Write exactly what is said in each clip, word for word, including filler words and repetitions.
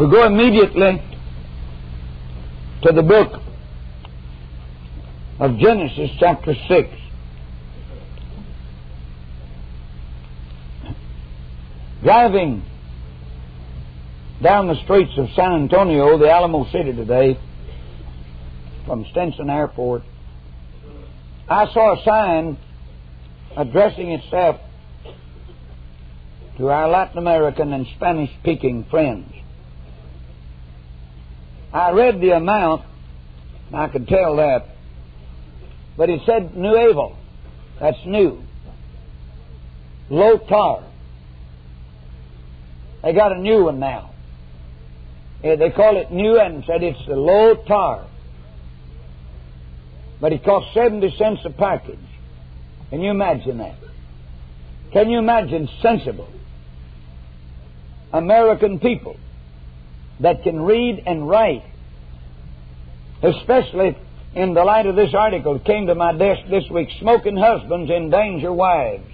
We go immediately to the book of Genesis, chapter six. Driving down the streets of San Antonio, the Alamo City today, from Stinson Airport, I saw a sign addressing itself to our Latin American and Spanish-speaking friends. I read the amount, and I could tell that, but it said Nuevo. That's new. Low tar. They got a new one now. Yeah, they call it new and said it's the low tar. But it costs seventy cents a package. Can you imagine that? Can you imagine sensible American people that can read and write, especially in the light of this article that came to my desk this week, Smoking Husbands Endanger Wives.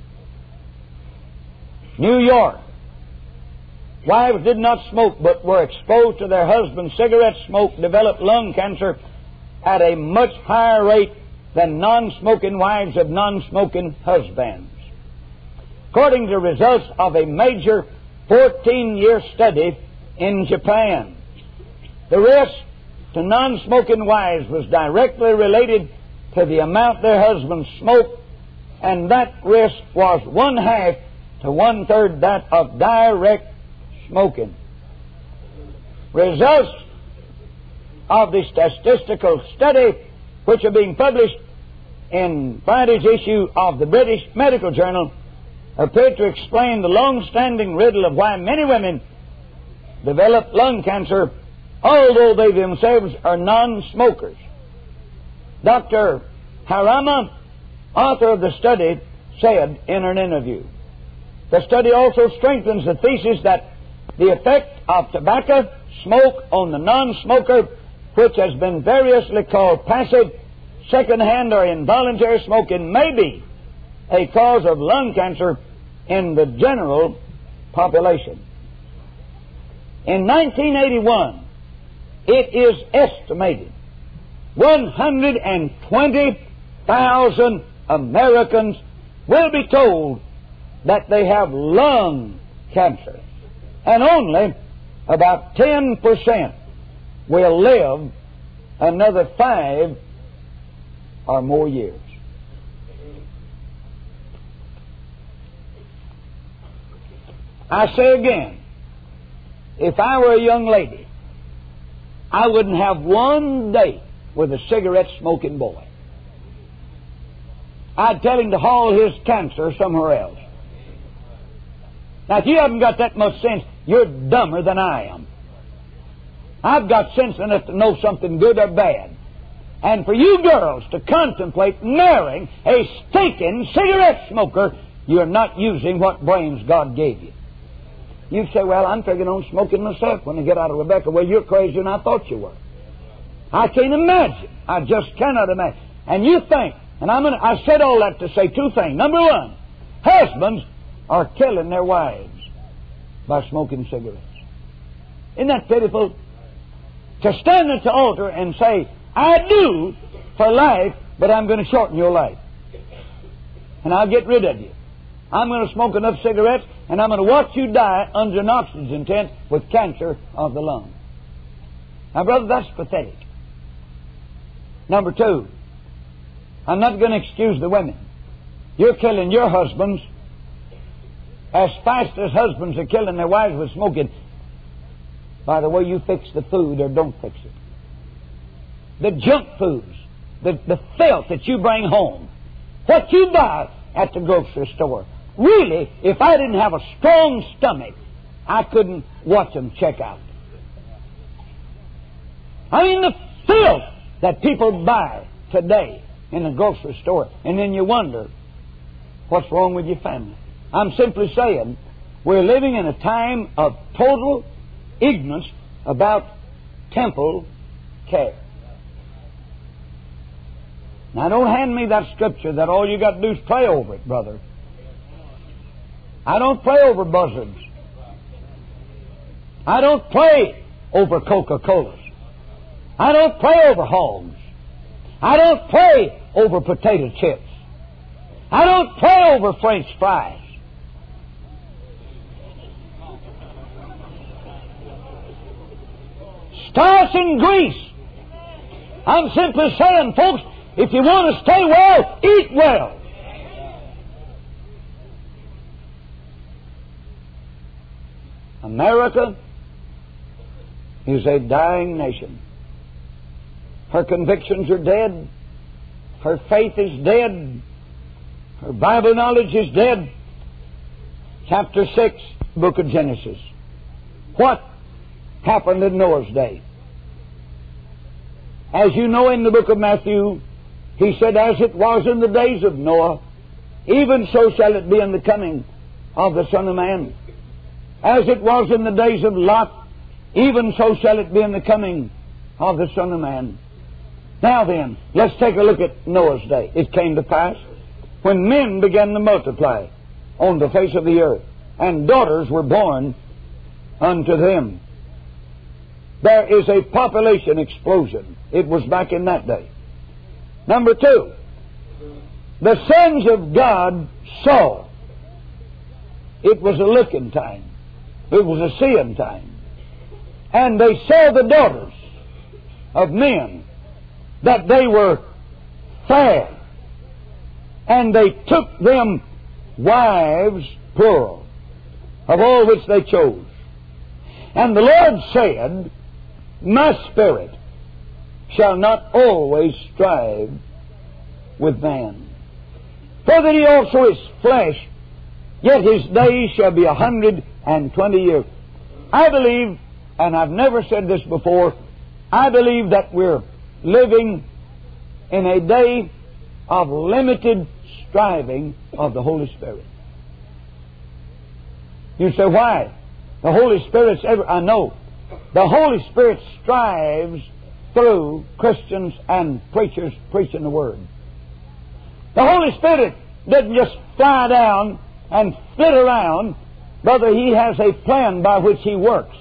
New York. Wives did not smoke but were exposed to their husband's cigarette smoke, developed lung cancer at a much higher rate than non-smoking wives of non-smoking husbands. According to results of a major fourteen-year study in Japan, the risk to non-smoking wives was directly related to the amount their husbands smoked, and that risk was one half to one-third that of direct smoking. Results of the statistical study, which are being published in Friday's issue of the British Medical Journal, appear to explain the long-standing riddle of why many women develop lung cancer, although they themselves are non-smokers. Doctor Harama, author of the study, said in an interview, the study also strengthens the thesis that the effect of tobacco smoke on the non-smoker, which has been variously called passive, second-hand, or involuntary smoking, may be a cause of lung cancer in the general population. In nineteen eighty-one, it is estimated one hundred twenty thousand Americans will be told that they have lung cancer, and only about ten percent will live another five or more years. I say again, if I were a young lady, I wouldn't have one day with a cigarette-smoking boy. I'd tell him to haul his cancer somewhere else. Now, if you haven't got that much sense, you're dumber than I am. I've got sense enough to know something good or bad. And for you girls to contemplate marrying a stinking cigarette smoker, you're not using what brains God gave you. You say, well, I'm figuring on smoking myself when I get out of Rebecca. Well, you're crazier than I thought you were. I can't imagine. I just cannot imagine. And you think, and I'm gonna, I said all that to say two things. Number one, husbands are killing their wives by smoking cigarettes. Isn't that pitiful? To stand at the altar and say, I do for life, but I'm going to shorten your life. And I'll get rid of you. I'm going to smoke enough cigarettes, and I'm going to watch you die under an oxygen tent with cancer of the lung. Now, brother, that's pathetic. Number two, I'm not going to excuse the women. You're killing your husbands as fast as husbands are killing their wives with smoking by the way you fix the food or don't fix it. The junk foods, the, the filth that you bring home, what you buy at the grocery store. Really, if I didn't have a strong stomach, I couldn't watch them check out. I mean, the filth that people buy today in the grocery store, and then you wonder, what's wrong with your family? I'm simply saying, we're living in a time of total ignorance about temple care. Now, don't hand me that scripture that all you got to do is pray over it, brother. I don't pray over buzzards. I don't pray over Coca-Colas. I don't pray over hogs. I don't pray over potato chips. I don't pray over French fries. Starts in Greece. I'm simply saying, folks, if you want to stay well, eat well. America is a dying nation. Her convictions are dead. Her faith is dead. Her Bible knowledge is dead. Chapter six, book of Genesis. What happened in Noah's day? As you know, in the book of Matthew, he said, as it was in the days of Noah, even so shall it be in the coming of the Son of Man. As it was in the days of Lot, even so shall it be in the coming of the Son of Man. Now then, let's take a look at Noah's day. It came to pass, when men began to multiply on the face of the earth, and daughters were born unto them. There is a population explosion. It was back in that day. Number two, the sons of God saw. It was a looking time. It was a seeing time. And they saw the daughters of men, that they were fair. And they took them wives, plural, of all which they chose. And the Lord said, my spirit shall not always strive with man. For that he also is flesh, yet his days shall be a hundred and twenty years. I believe, and I've never said this before, I believe that we're living in a day of limited striving of the Holy Spirit. You say, why? The Holy Spirit's ever... I know. The Holy Spirit strives through Christians and preachers preaching the Word. The Holy Spirit doesn't just fly down and flit around. Brother, He has a plan by which He works.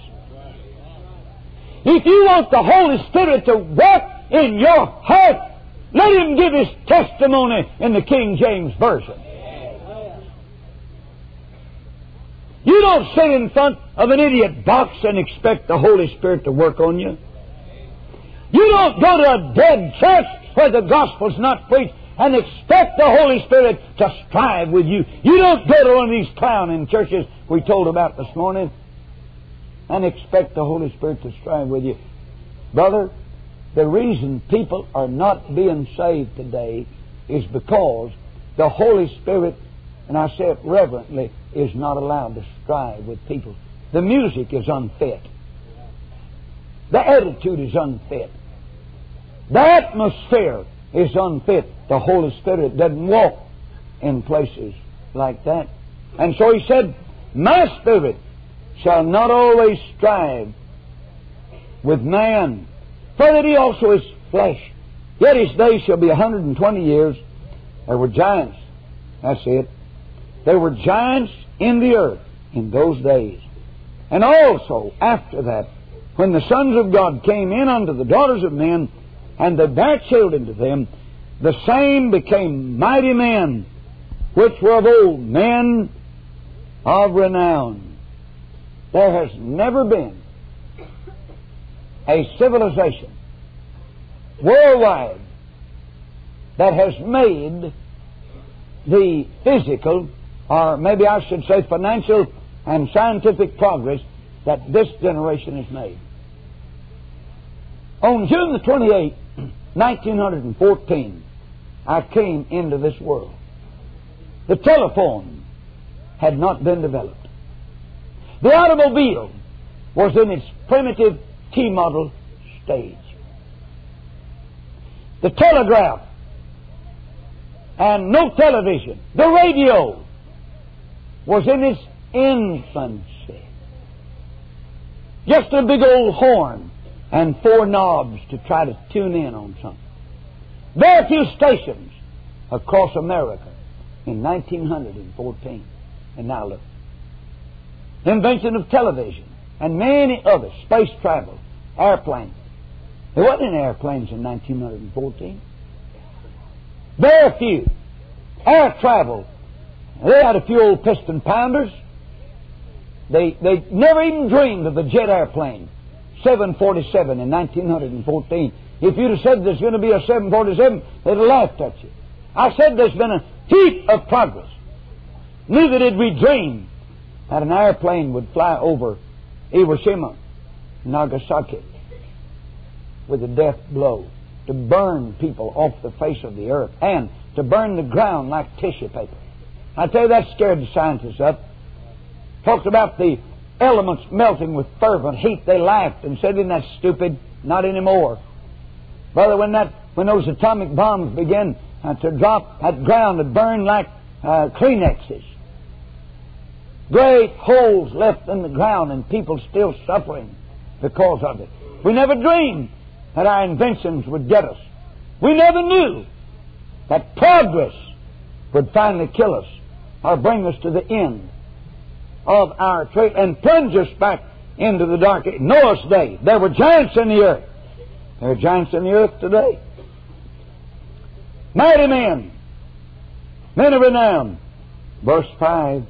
If you want the Holy Spirit to work in your heart, let Him give His testimony in the King James Version. You don't sit in front of an idiot box and expect the Holy Spirit to work on you. You don't go to a dead church where the gospel's not preached and expect the Holy Spirit to strive with you. You don't go to one of these clowning churches we told about this morning and expect the Holy Spirit to strive with you. Brother, the reason people are not being saved today is because the Holy Spirit, and I say it reverently, is not allowed to strive with people. The music is unfit. The attitude is unfit. The atmosphere is unfit. The Holy Spirit doesn't walk in places like that. And so He said, my spirit shall not always strive with man, for that he also is flesh. Yet his days shall be a hundred and twenty years. There were giants. That's it. There were giants in the earth in those days. And also, after that, when the sons of God came in unto the daughters of men, and they bare children to them, the same became mighty men, which were of old, men of renown. There has never been a civilization worldwide that has made the physical, or maybe I should say financial and scientific progress that this generation has made. On June the twenty-eighth, nineteen fourteen, I came into this world. The telephone had not been developed. The automobile was in its primitive T-model stage. The telegraph and no television. The radio was in its infancy. Just a big old horn and four knobs to try to tune in on something. Very few stations across America in nineteen fourteen. And now look. Invention of television. and many others. Space travel, airplanes. There wasn't any airplanes in nineteen fourteen. Very few. Air travel. They had a few old piston pounders. They they never even dreamed of the jet airplane. seven forty-seven in nineteen fourteen. If you'd have said there's going to be a seven forty-seven, they'd have laughed at you. I said there's been a heap of progress. Neither did we dream that an airplane would fly over Hiroshima, Nagasaki, with a death blow, to burn people off the face of the earth, and to burn the ground like tissue paper. I tell you, that scared the scientists up. Talked about the elements melting with fervent heat. They laughed and said, "Isn't that stupid?" Not anymore. Brother, when that when those atomic bombs began uh, to drop, that ground would burn like uh, Kleenexes. Great holes left in the ground, and people still suffering because of it. We never dreamed that our inventions would get us. We never knew that progress would finally kill us or bring us to the end of our trade and plunge us back into the dark age. Noah's day, there were giants in the earth. There are giants in the earth today. Mighty men, men of renown. Verse five,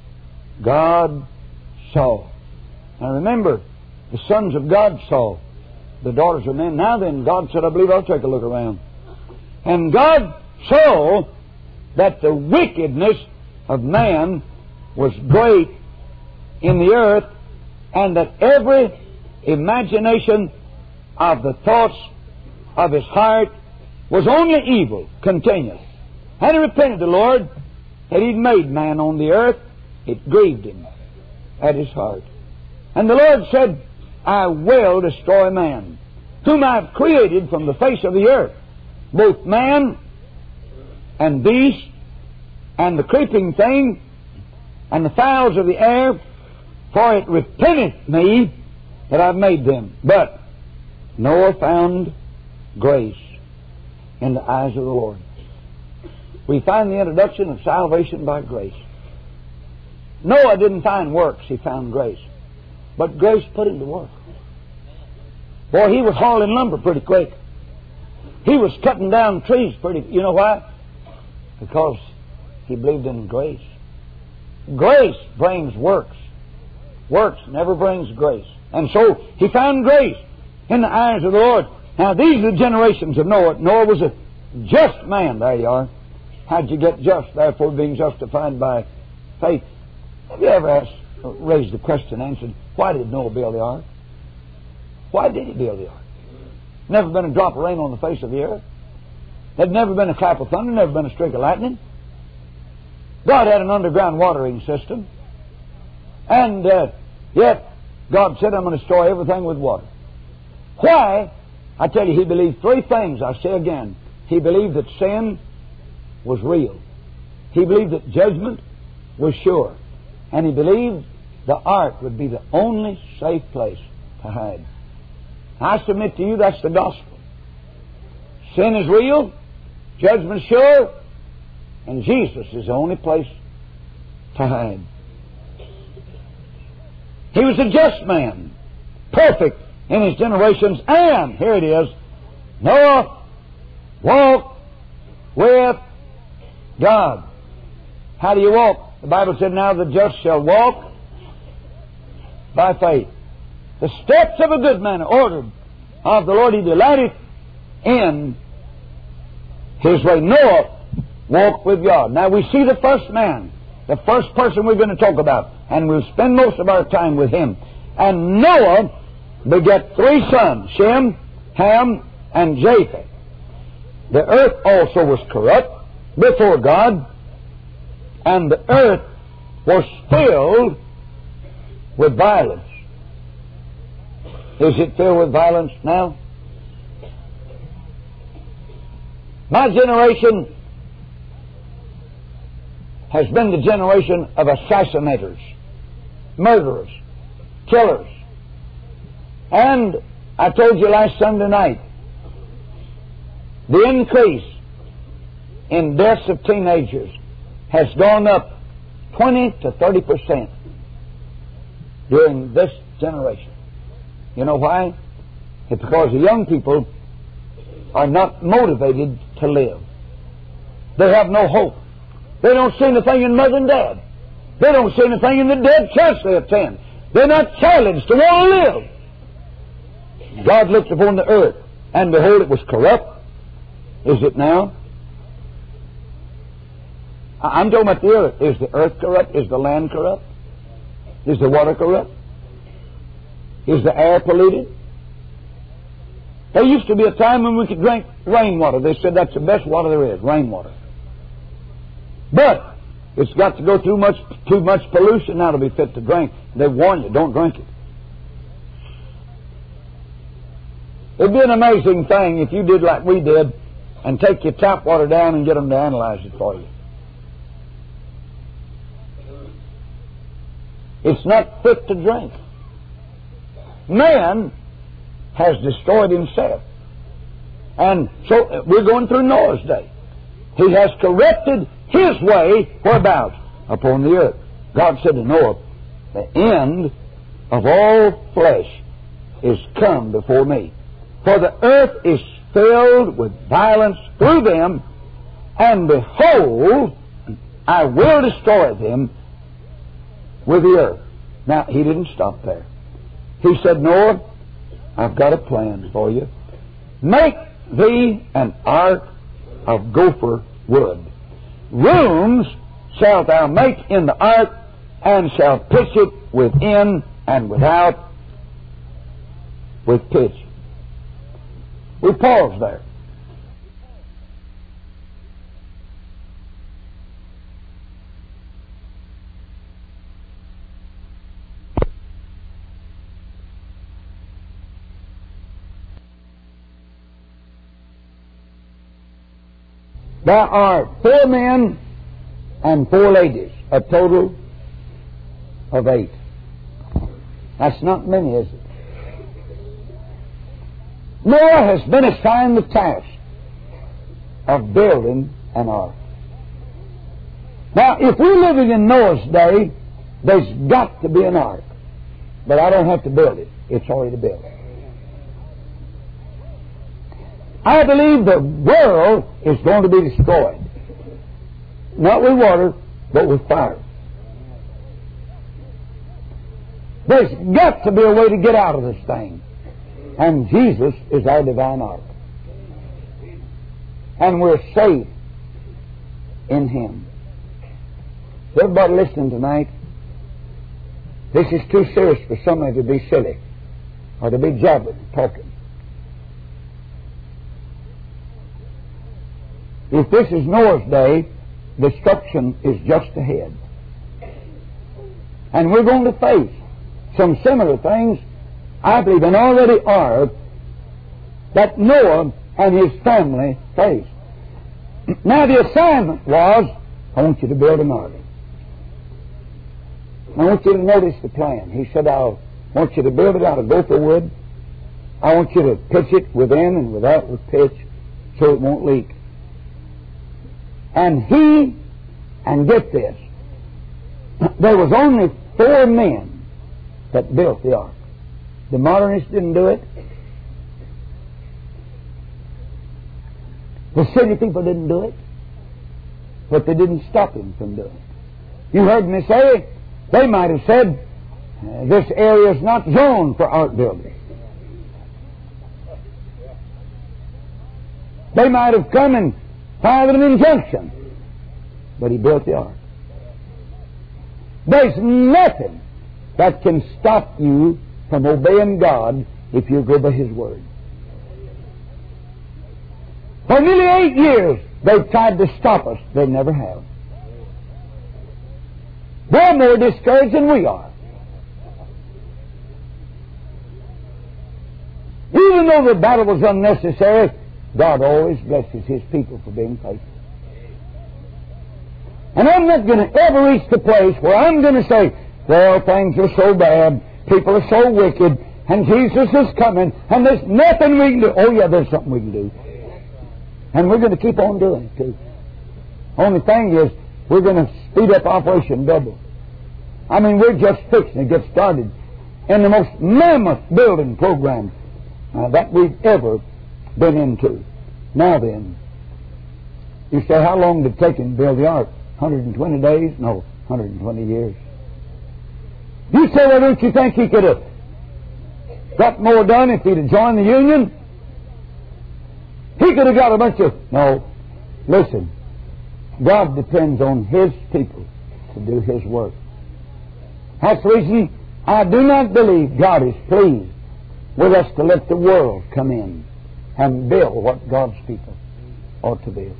God saw. Now remember, the sons of God saw the daughters of men. Now then, God said, I believe I'll take a look around. And God saw that the wickedness of man was great in the earth, and that every imagination of the thoughts of his heart was only evil continually. And he repented the Lord that he'd made man on the earth. It grieved him at his heart. And the Lord said, I will destroy man, whom I have created from the face of the earth, both man and beast, and the creeping thing, and the fowls of the air, for it repenteth me that I've made them. But Noah found grace in the eyes of the Lord. We find the introduction of salvation by grace. Noah didn't find works, he found grace. But grace put him to work. Boy, he was hauling lumber pretty quick. He was cutting down trees pretty... You know why? Because he believed in grace. Grace brings works. Works never brings grace. And so he found grace in the eyes of the Lord. Now these are the generations of Noah. Noah was a just man. There you are. How'd you get just? Therefore being justified by faith. Have you ever asked, raised the question and answered, why did Noah build the ark? Why did he build the ark? Never been a drop of rain on the face of the earth. There'd never been a clap of thunder, never been a streak of lightning. God had an underground watering system. And uh, yet, God said, I'm going to destroy everything with water. Why? I tell you, he believed three things. I say again. He believed that sin was real. He believed that judgment was sure. And he believed the ark would be the only safe place to hide. I submit to you, that's the gospel. Sin is real, judgment is sure, and Jesus is the only place to hide. He was a just man, perfect in his generations, and, here it is, Noah walked with God. How do you walk? The Bible said, now the just shall walk by faith. The steps of a good man are ordered of the Lord. He delighteth in his way. Noah walked with God. Now we see the first man, the first person we're going to talk about, and we'll spend most of our time with him. And Noah begat three sons, Shem, Ham, and Japheth. The earth also was corrupt before God, and the earth was filled with violence. Is it filled with violence now? My generation has been the generation of assassinators, murderers, killers. And I told you last Sunday night, the increase in deaths of teenagers has gone up twenty to thirty percent during this generation. You know why? It's because the young people are not motivated to live. They have no hope. They don't see anything in mother and dad. They don't see anything in the dead church they attend. They're not challenged to want to live. God looked upon the earth, and behold, it was corrupt. Is it now? I'm talking about the earth. Is the earth corrupt? Is the land corrupt? Is the water corrupt? Is the air polluted? There used to be a time when we could drink rainwater. They said that's the best water there is, rainwater. But it's got to go through much too much pollution now to be fit to drink. They warn you, don't drink it. It'd be an amazing thing if you did like we did and take your tap water down and get them to analyze it for you. It's not fit to drink. Man has destroyed himself. And so we're going through Noah's day. He has corrupted his way whereabouts? Upon the earth. God said to Noah, the end of all flesh is come before me. For the earth is filled with violence through them, and behold, I will destroy them with the earth. Now, he didn't stop there. He said, Noah, I've got a plan for you. Make thee an ark of gopher wood. Rooms shalt thou make in the ark, and shalt pitch it within and without with pitch. We pause there. There are four men and four ladies, a total of eight. That's not many, is it? Noah has been assigned the task of building an ark. Now, if we're living in Noah's day, there's got to be an ark. But I don't have to build it. It's already built. I believe the world is going to be destroyed. Not with water, but with fire. There's got to be a way to get out of this thing. And Jesus is our divine ark. And we're safe in Him. Everybody listening tonight, this is too serious for somebody to be silly or to be jabbering, talking. If this is Noah's day, destruction is just ahead. And we're going to face some similar things, I believe, and already are, that Noah and his family faced. Now the assignment was, I want you to build an ark. I want you to notice the plan. He said, I want you to build it out of gopher wood. I want you to pitch it within and without with pitch so it won't leak. And he, and get this, there was only four men that built the ark. The modernists didn't do it. The city people didn't do it. But they didn't stop him from doing it. You heard me say, they might have said, uh, this area is not zoned for ark building. They might have come and filed an injunction. But he built the ark. There's nothing that can stop you from obeying God if you go by His Word. For nearly eight years, they've tried to stop us. They never have. They're more discouraged than we are. Even though the battle was unnecessary, God always blesses His people for being faithful. And I'm not going to ever reach the place where I'm going to say, well, things are so bad, people are so wicked, and Jesus is coming, and there's nothing we can do. Oh, yeah, there's something we can do. And we're going to keep on doing it, too. Only thing is, we're going to speed up Operation Double. I mean, we're just fixing to get started. in the most mammoth building program uh, that we've ever been into. Now then, you say, how long did it take him to build the ark? one hundred twenty days? No, one hundred twenty years. You say, well, don't you think he could have got more done if he'd have joined the Union? He could have got a bunch of... No. Listen. God depends on His people to do His work. That's the reason I do not believe God is pleased with us to let the world come in and build what God's people ought to build.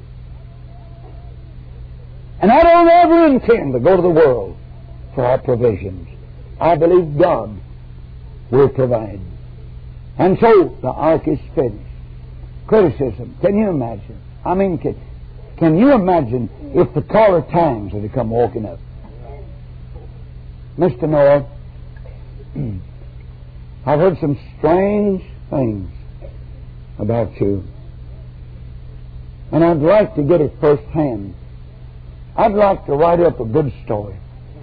And I don't ever intend to go to the world for our provisions. I believe God will provide. And so the ark is finished. Criticism. Can you imagine? I mean, can, can you imagine if the caller times had come walking up? Mister Noah, I've heard some strange things about you. And I'd like to get it firsthand. I'd like to write up a good story.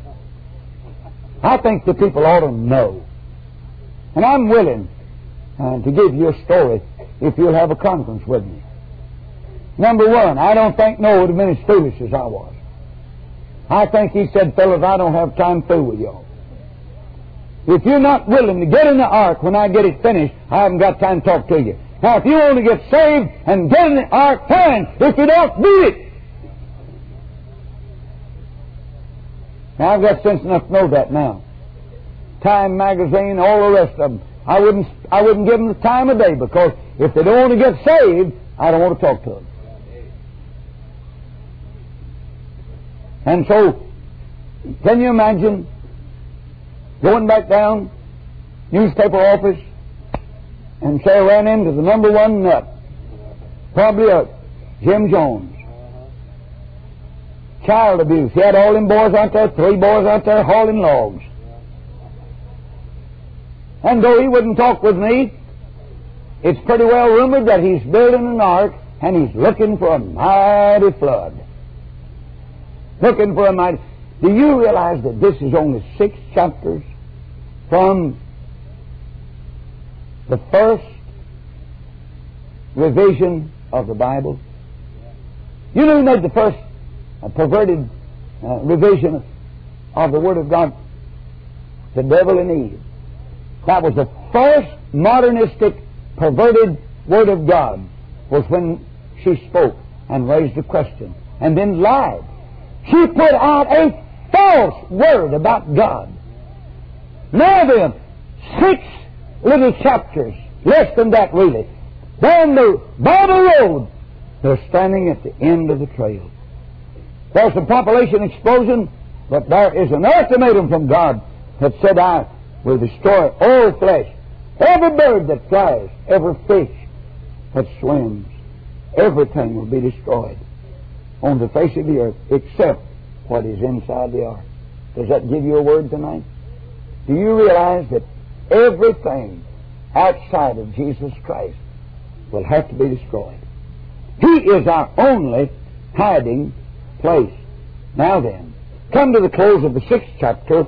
I think the people ought to know. And I'm willing uh, to give you a story if you'll have a conference with me. Number one, I don't think Noah would have been as foolish as I was. I think he said, fellas, I don't have time to fool with y'all. If you're not willing to get in the ark when I get it finished, I haven't got time to talk to you. Now, if you want to get saved and get in the ark, fine. If you don't, do it. Now, I've got sense enough to know that now. Time magazine, all the rest of them. I wouldn't, I wouldn't give them the time of day, because if they don't want to get saved, I don't want to talk to them. And so, can you imagine going back down, newspaper office, and say I ran into the number one nut, probably a Jim Jones. Child abuse. He had all them boys out there, three boys out there hauling logs. And though he wouldn't talk with me, it's pretty well rumored that he's building an ark and he's looking for a mighty flood. Looking for a mighty... Do you realize that this is only six chapters from the first revision of the Bible? You know who made the first uh, perverted uh, revision of the Word of God? The devil and Eve. That was the first modernistic perverted Word of God, was when she spoke and raised a question and then lied. She put out a false word about God. Now then, six little chapters, less than that really, down the Bible road, they're standing at the end of the trail. There's a population explosion, but there is an ultimatum from God that said, I will destroy all flesh, every bird that flies, every fish that swims, everything will be destroyed on the face of the earth except what is inside the ark. Does that give you a word tonight? Do you realize that everything outside of Jesus Christ will have to be destroyed? He is our only hiding place. Now then, come to the close of the sixth chapter.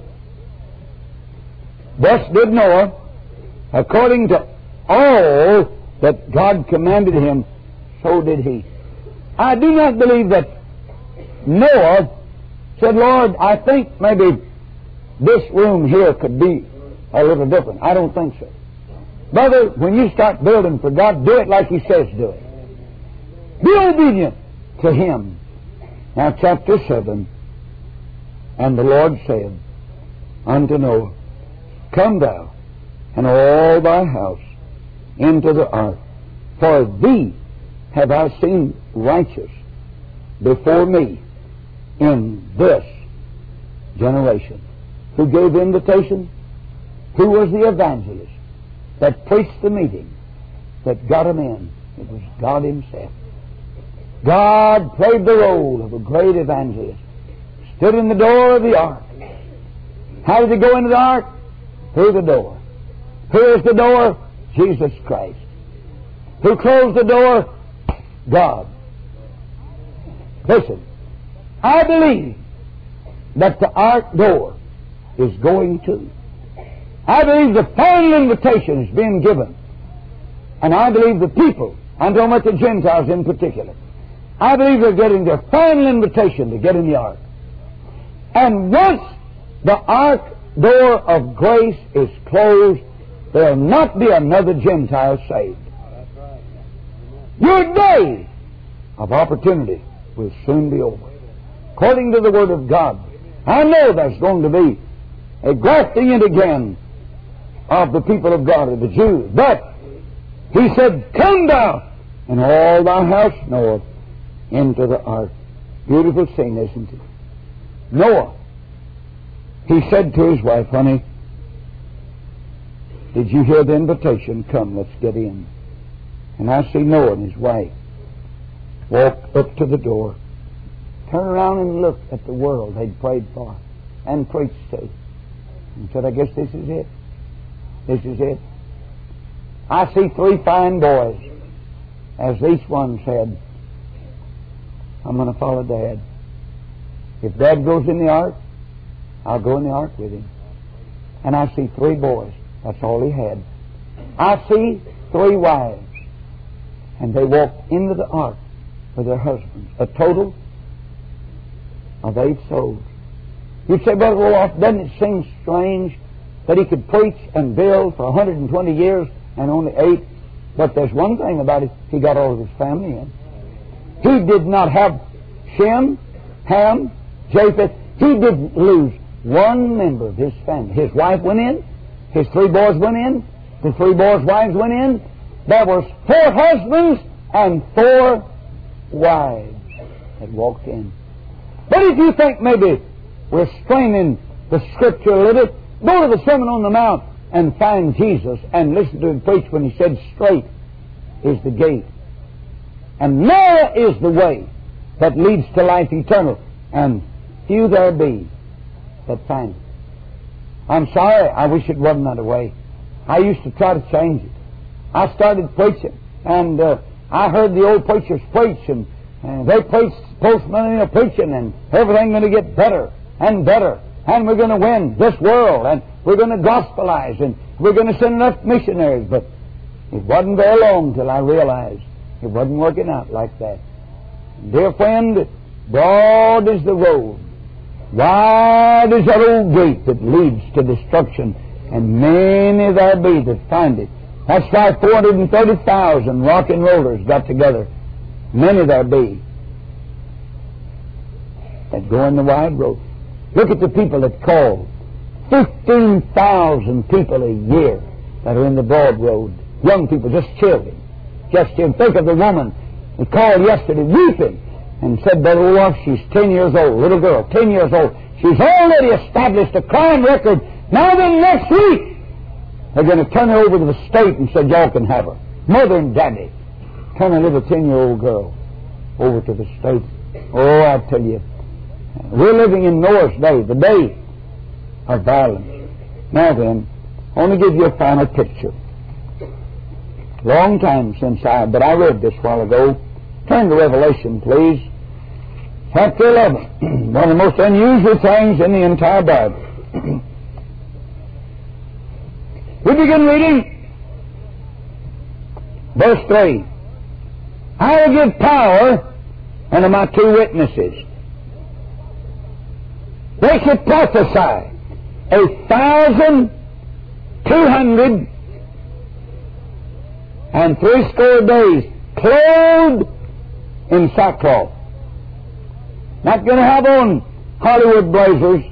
Thus did Noah, according to all that God commanded him, so did he. I do not believe that Noah said, Lord, I think maybe this room here could be a little different. I don't think so. Brother, when you start building for God, do it like He says do it. Be obedient to Him. Now, chapter seven. And the Lord said unto Noah, Come thou and all thy house into the ark, for thee have I seen righteous before me in this generation. Who gave the invitation? Who was the evangelist that preached the meeting that got him in? It was God Himself. God played the role of a great evangelist. Stood in the door of the ark. How did He go into the ark? Through the door. Who is the door? Jesus Christ. Who closed the door? God. Listen, I believe that the ark door is going to. I believe the final invitation is being given. And I believe the people, I'm talking about the Gentiles in particular, I believe they're getting their final invitation to get in the ark. And once the ark door of grace is closed, there'll not be another Gentile saved. Your day of opportunity will soon be over. According to the Word of God, I know there's going to be a grafting in again of the people of God, of the Jews. But He said, come down, and all thy house, Noah, into the ark. Beautiful scene, isn't it? Noah, he said to his wife, honey, did you hear the invitation? Come, let's get in. And I see Noah and his wife walk up to the door, turn around and look at the world they'd prayed for and preached to, and said, I guess this is it. This is it. I see three fine boys, as each one said, I'm going to follow Dad. If Dad goes in the ark, I'll go in the ark with him. And I see three boys. That's all he had. I see three wives. And they walked into the ark with their husbands. A total of eight souls. You'd say, Brother Roloff, doesn't it seem strange that he could preach and build for one hundred twenty years and only eight? But there's one thing about it. He got all of his family in. He did not have Shem, Ham, Japheth. He didn't lose one member of his family. His wife went in. His three boys went in. The three boys' wives went in. There was four husbands and four wives that walked in. But if you think maybe we're straining the Scripture a little, go to the Sermon on the Mount and find Jesus and listen to him preach when he said, straight is the gate, and narrow is the way that leads to life eternal, and few there be that find it. I'm sorry, I wish it wasn't that way. I used to try to change it. I started preaching, and uh, I heard the old preachers preach, and uh, they preached post-millennial preaching, and everything's going to get better and better, and we're going to win this world, and we're going to gospelize, and we're going to send enough missionaries. But it wasn't very long till I realized it wasn't working out like that. Dear friend, broad is the road, wide is that old gate that leads to destruction, and many there be that find it. That's why four hundred thirty thousand rock and rollers got together. Many there be that go in the wide road. Look at the people that call. fifteen thousand people a year that are in the broad road. Young people, just children. Just children. Think of the woman who called yesterday weeping and said, Brother Roloff, she's ten years old, little girl, ten years old. She's already established a crime record. Now then, next week, they're going to turn her over to the state and say, y'all can have her. Mother and daddy. Turn a little ten-year-old girl over to the state. Oh, I tell you, we're living in Noah's day, the day of violence. Now then, I want to give you a final picture. Long time since I, but I read this a while ago. Turn to Revelation, please. Chapter eleven. One of the most unusual things in the entire Bible. We begin reading verse three. I will give power unto my two witnesses. They should prophesy a thousand two hundred and threescore days, clothed in sackcloth. Not going to have on Hollywood blazers.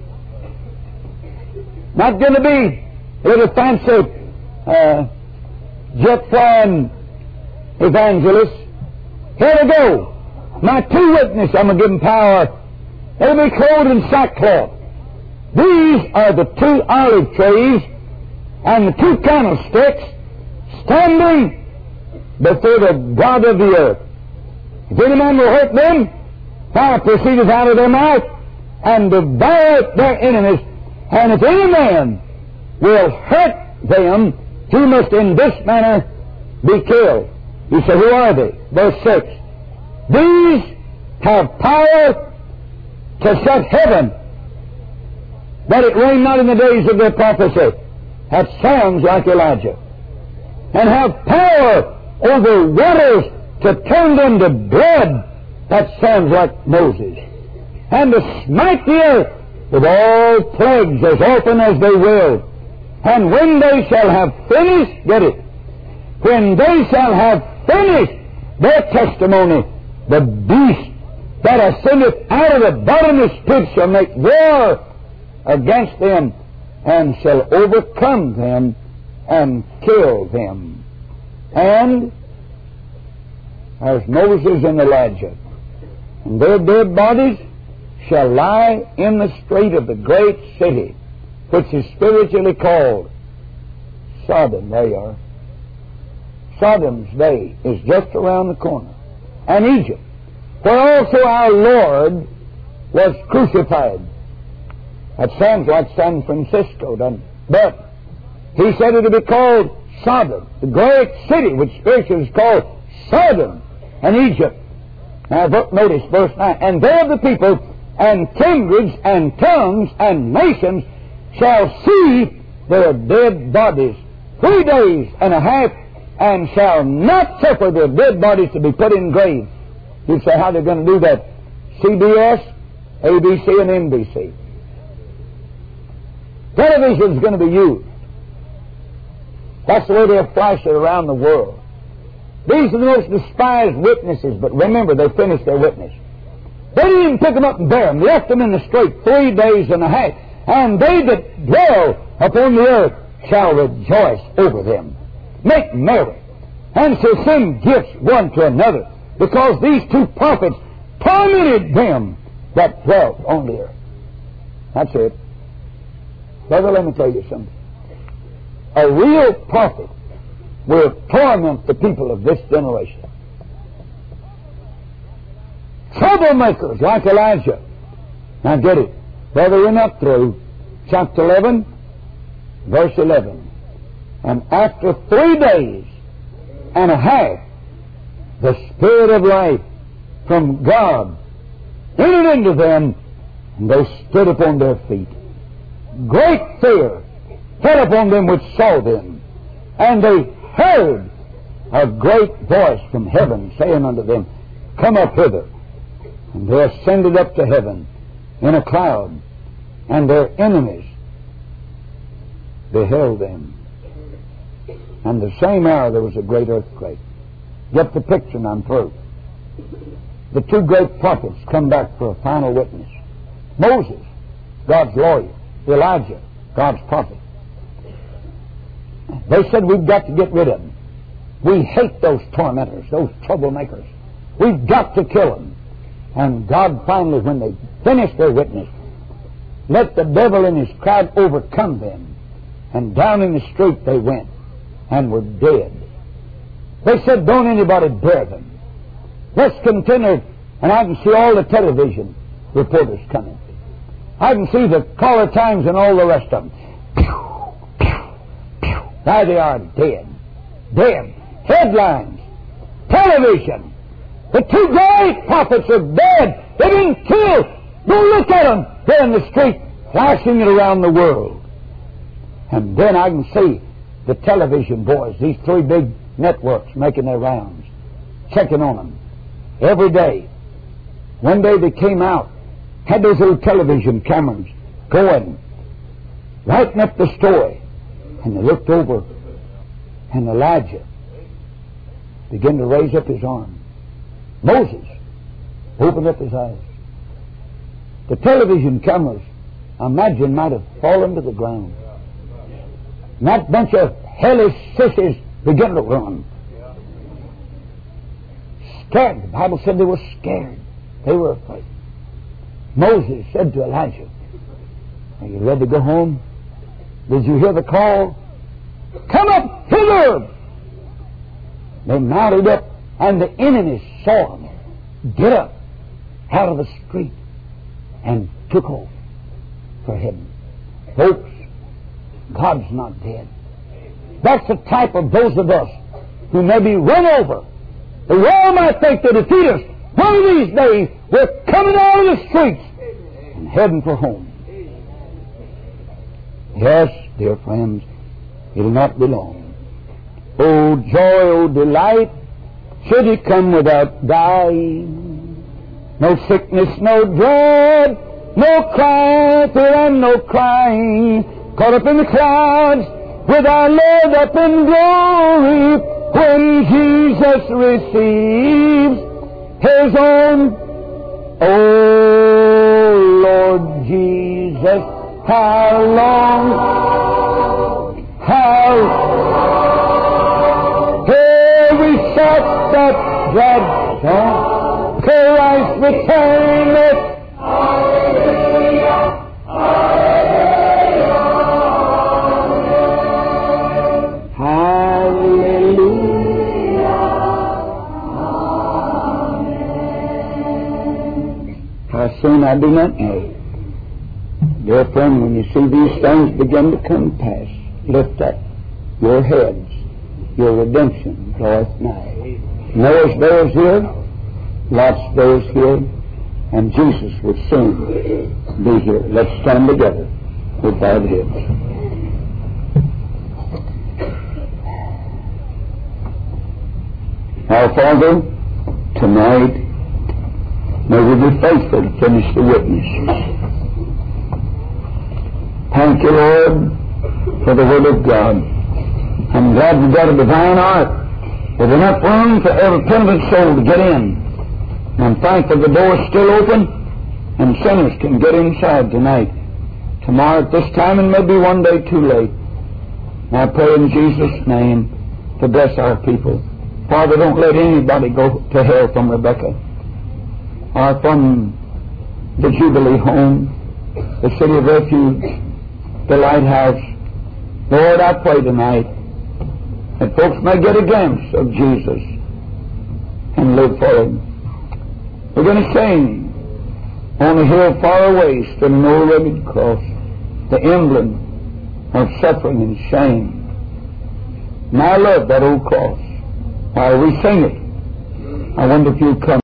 Not going to be little fancy uh, jet flying evangelists. Here we go. My two witnesses, I'm going to give them power. They'll be clothed in sackcloth. These are the two olive trees and the two candlesticks standing before the God of the earth. If any man will hurt them, fire proceedeth out of their mouth and devour their enemies. And if any man will hurt them, he must in this manner be killed. You say, who are they? Verse six. These have power to set heaven, that it rain not in the days of their prophecy, That sounds like Elijah. And have power over waters to turn them to blood. That sounds like Moses. And to smite the earth with all plagues as often as they will. And when they shall have finished, get it, when they shall have finished their testimony, the beast that ascendeth out of the bottomless pit shall make war against them, and shall overcome them and kill them. And there's Moses and Elijah, and their dead bodies shall lie in the street of the great city, which is spiritually called Sodom. There you are. Sodom's day is just around the corner. And Egypt, where also our Lord was crucified. That sounds like San Francisco, doesn't it? But he said it would be called Sodom, the great city, which spiritually is called Sodom and Egypt. Now notice verse nine. And there the people and kindreds and tongues and nations shall see their dead bodies three days and a half, and shall not suffer their dead bodies to be put in graves. You say, how they're going to do that? C B S, A B C, and N B C. Television's going to be used. That's the way they'll flash it around the world. These are the most despised witnesses, but remember, they finished their witness. They didn't even pick them up and bear them. They left them in the street three days and a half. And they that dwell upon the earth shall rejoice over them, make merry, and shall send gifts one to another, because these two prophets tormented them that dwelt on the earth. That's it. Brother, let me tell you something. A real prophet will torment the people of this generation. Troublemakers like Elijah. Now get it. Brother, we're not through. Chapter eleven, verse eleven. And after three days and a half, the Spirit of life from God entered into them, and they stood upon their feet. Great fear fell upon them which saw them, and they heard a great voice from heaven saying unto them, Come up hither. And they ascended up to heaven in a cloud, and their enemies beheld them. And the same hour there was a great earthquake. Get the picture, and I'm through. The two great prophets come back for a final witness. Moses, God's lawyer. Elijah, God's prophet. They said, we've got to get rid of them. We hate those tormentors, those troublemakers. We've got to kill them. And God finally, when they finished their witness, let the devil and his crowd overcome them. And down in the street they went and were dead. They said, don't anybody dare them. Let's continue. And I can see all the television reporters coming. I can see the caller times and all the rest of them. Pew, pew, pew. There they are, dead. Dead. Headlines. Television. The two great prophets are dead. They've been killed. Go look at them. They're in the street, flashing it around the world. And then I can see the television boys, these three big networks making their rounds, checking on them every day. One day they came out, had those little television cameras going, writing up the story. And they looked over, and Elijah began to raise up his arm. Moses opened up his eyes. The television cameras, I imagine, might have fallen to the ground. And that bunch of hellish sissies began to run. Scared. The Bible said they were scared. They were afraid. Moses said to Elijah, are you ready to go home? Did you hear the call? Come up hither! They mounted up, and the enemies saw them get up out of the street and took off for heaven. Folks, God's not dead. That's the type of those of us who may be run over. The world might think they defeat us. One of these days, we're coming out of the streets and heading for home. Yes, dear friends, It'll not be long. Oh joy, oh delight, should He come without dying. No sickness, no dread, no cry, fear and no crying. Caught up in the clouds with our Lord up in glory, when Jesus receives His own. Oh Lord Jesus, how long, how here we sought that dread song, Christ returneth. Hallelujah, hallelujah, hallelujah. How soon I do not know. Dear friend, when you see these things begin to come pass, lift up your heads. Your redemption draweth nigh. Noah's day is here, Lot's day is here, and Jesus will soon be here. Let's stand together with bowed heads. Our Father, tonight, may we be faithful to finish the witness. Thank you, Lord, for the Word of God. I'm glad we've got a divine ark with enough room for every penitent soul to get in. And I'm thankful the door is still open and sinners can get inside tonight. Tomorrow at this time, and maybe one day too late. And I pray in Jesus' name to bless our people. Father, don't let anybody go to hell from Rebecca or from the Jubilee home, the City of Refuge, the Lighthouse. Lord, I pray tonight that folks may get a glimpse of Jesus and live for Him. We're going to sing on a hill far away stood an old rugged cross, the emblem of suffering and shame. And I love that old cross. While we sing it, I wonder if you'll come.